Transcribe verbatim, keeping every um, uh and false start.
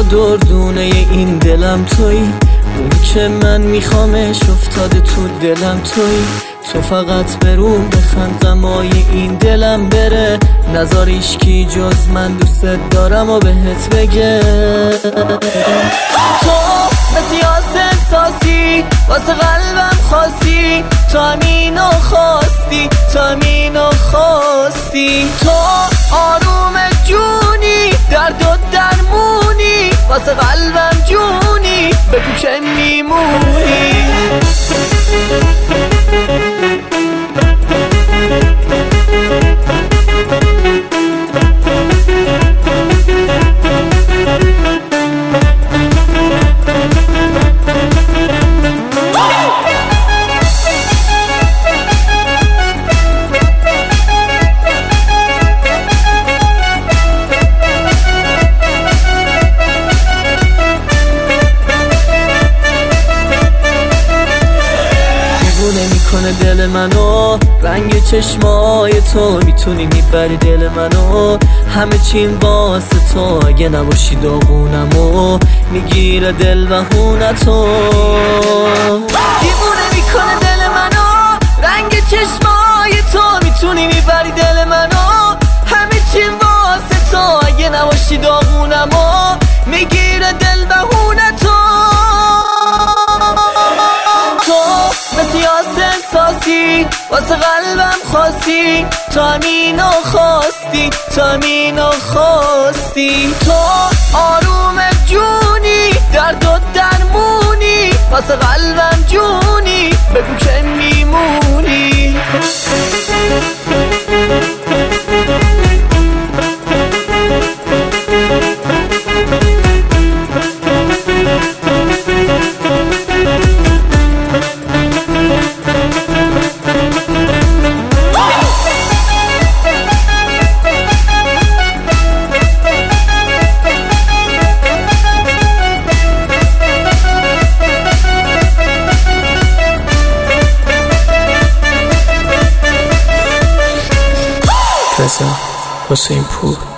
دردونه این دلم تویی، اونی که من میخوامش افتاده تو دلم تویی. تو فقط بروم بخند غمای این دلم بره، نذار هیچکی جز من دوست دارم و بهت بگه. تو بسیاس احساسی واسه قلبم خاصی، تو همینو خواستی، تو همینو خواستی. تو آروم جونی، درد و درمونی، واسه قلبم جونی، بگو که میمونی. کنه دل منو رنگ چشمای تو، میتونی میبری دل منو، همه چیم واسه تو. اگه نباشی داغونمو میگیره دل بهونتو. دیوونه میکنه دل منو رنگ چشمای تو، میتونی میبری دل منو، همه چیم واسه تو. اگه نباشی داغونمو میگیره دل بهونتو. بسیاس احساسی واسه قلبم خاصی، تو همینو خواستی، تو همینو خواستی. تو آروم جونی، درد و درمونی، واسه قلبم جونی، بگو که میمونی. رضا حسین پور.